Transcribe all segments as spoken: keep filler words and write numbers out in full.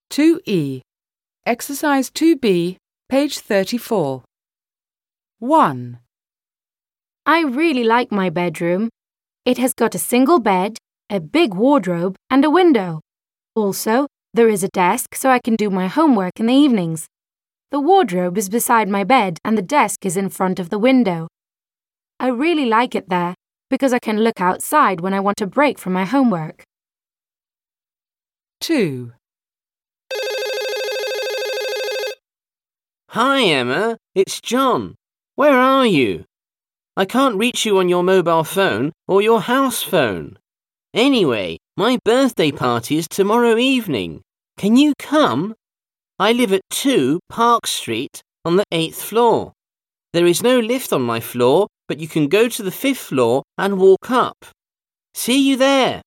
two E. Exercise two B, page thirty-four. one. I really like my bedroom. It has got a single bed, a big wardrobe, and a window. Also, there is a desk so I can do my homework in the evenings. The wardrobe is beside my bed and the desk is in front of the window. I really like it there because I can look outside when I want a break from my homework. two. Hi, Emma. It's John. Where are you? I can't reach you on your mobile phone or your house phone. Anyway, my birthday party is tomorrow evening. Can you come? I live at two Park Street on the eighth floor. There is no lift on my floor, but you can go to the fifth floor and walk up. See you there.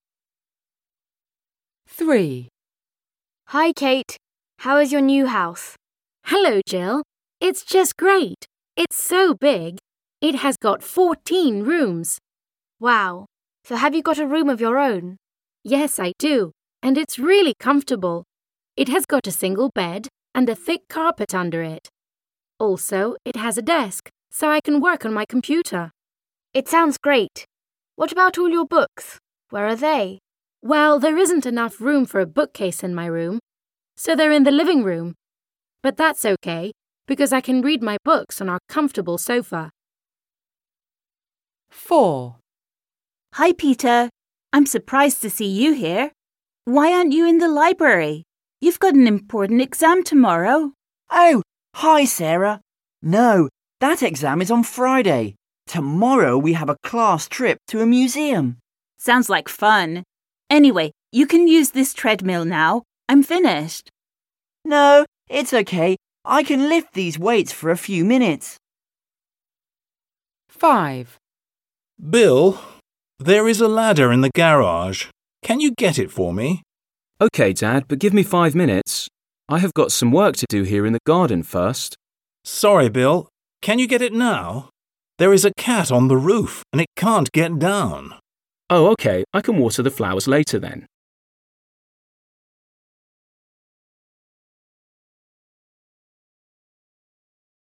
three. Hi, Kate. How is your new house? Hello, Jill. It's just great. It's so big. It has got fourteen rooms. Wow. So have you got a room of your own? Yes, I do. And it's really comfortable. It has got a single bed and a thick carpet under it. Also, it has a desk, so I can work on my computer. It sounds great. What about all your books? Where are they? Well, there isn't enough room for a bookcase in my room, so they're in the living room. But that's okay, because I can read my books on our comfortable sofa. four. Hi, Peter. I'm surprised to see you here. Why aren't you in the library? You've got an important exam tomorrow. Oh, hi, Sarah. No, that exam is on Friday. Tomorrow we have a class trip to a museum. Sounds like fun. Anyway, you can use this treadmill now. I'm finished. No, it's okay. I can lift these weights for a few minutes. five. Bill, there is a ladder in the garage. Can you get it for me? OK, Dad, but give me five minutes. I have got some work to do here in the garden first. Sorry, Bill. Can you get it now? There is a cat on the roof and it can't get down. Oh, OK. I can water the flowers later then.